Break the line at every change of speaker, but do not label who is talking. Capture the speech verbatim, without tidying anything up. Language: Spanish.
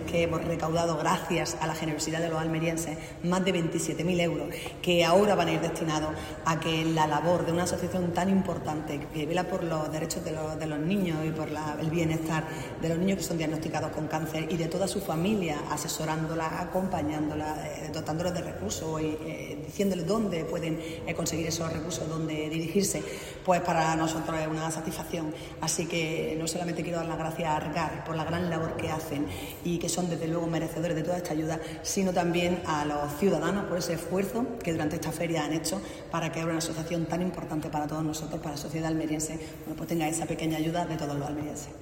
que hemos recaudado gracias a la generosidad de los almerienses más de veintisiete mil euros que ahora van a ir destinados a que la labor de una asociación tan importante que vela por los derechos de los, de los niños y por la, el bienestar de los niños que son diagnosticados con cáncer y de toda su familia, asesorándola, acompañándola, eh, dotándolos de recursos y eh, diciéndoles dónde pueden eh, conseguir esos recursos, dónde dirigirse, pues para nosotros es una satisfacción. Así que no solamente quiero dar las gracias a ARGAR por la gran labor que hacen y que son desde luego merecedores de toda esta ayuda, sino también a los ciudadanos por ese esfuerzo que durante esta feria han hecho para que ahora una asociación tan importante para todos nosotros, para la sociedad almeriense, bueno, pues tenga esa pequeña ayuda de todos los almerienses.